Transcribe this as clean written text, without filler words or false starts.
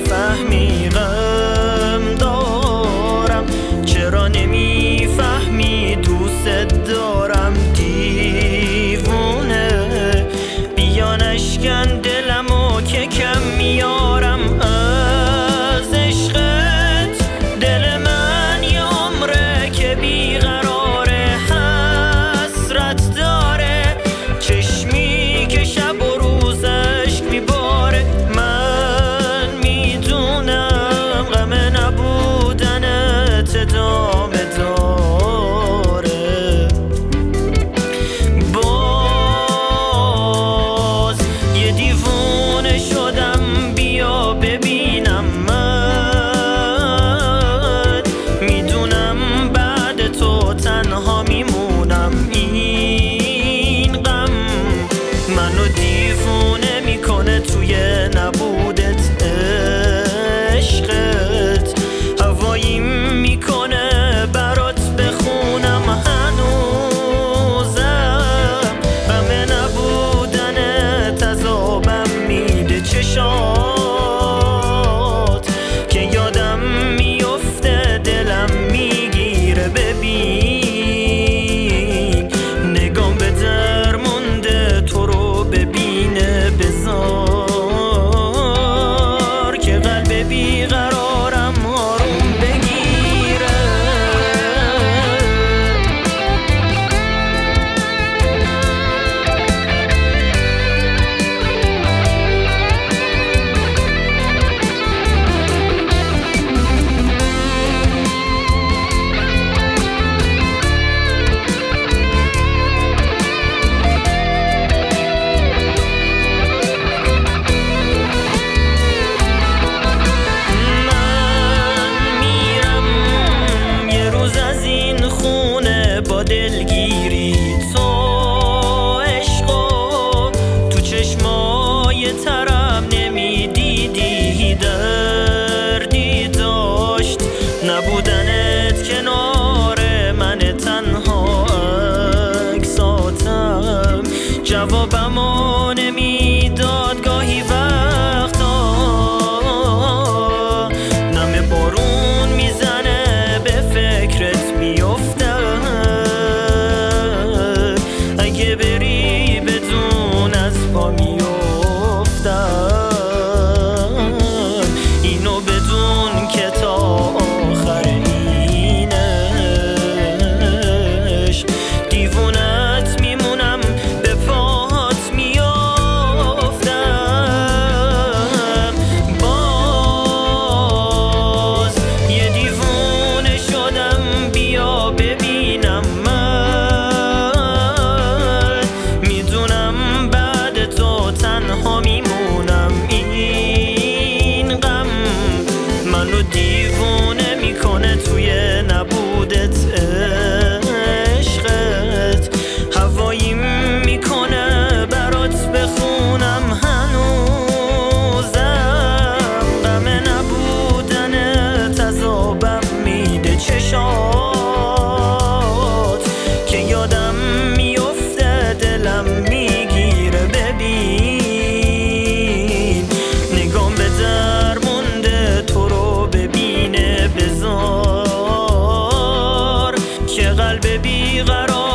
نفهمی غم دارم، چرا نمیفهمی دوست دارم دیوونه. بیا نشکن دلمو که کم میارم از عشقت. دل من یه عمره که بیقراره، حسرت داره، چشمی که شب و روز عشق میباره. من میدونم غم نبودنت ادامه داره. باز یه دیوونه شدم، بیا ببینم. من میدونم بعد تو تنها میمونم. این غم منو دیوونه میکنه توی نبودت. عشقت هواییم میکنه برات بخونم هنوزم. غم نبودنت عذابم میده چشات، که یادم میفته دلم میگیره. ببین نگام به در مونده، تو رو ببینه بذار که قلب بیقرارم آروم بگیره. با دلگیری تو عشقو تو چشمای ترم نمیدیدی، دردی داشت نبودنت کنار من. تنها عکساتم جوابمو نمیداد گاهی وقتا. نم بارون میزنه به فکرت میافتم، اگه بری بدون از پا میافتم. اینو بدون که تا آخر اینش دیوونت میمونم، به پاهات میافتم. باز یه دیوونه شدم، بیا ببینم. تنها میمونم. این غم منو دیوونه میکنه توی نبودت. عشقت هواییم میکنه برات بخونم هنوزم. غم نبودنت عذابم میده چشات، که یادم میفته دلم میگیره. ببین نگام به در مونده، تو رو ببینه بذار که قلب بیقرار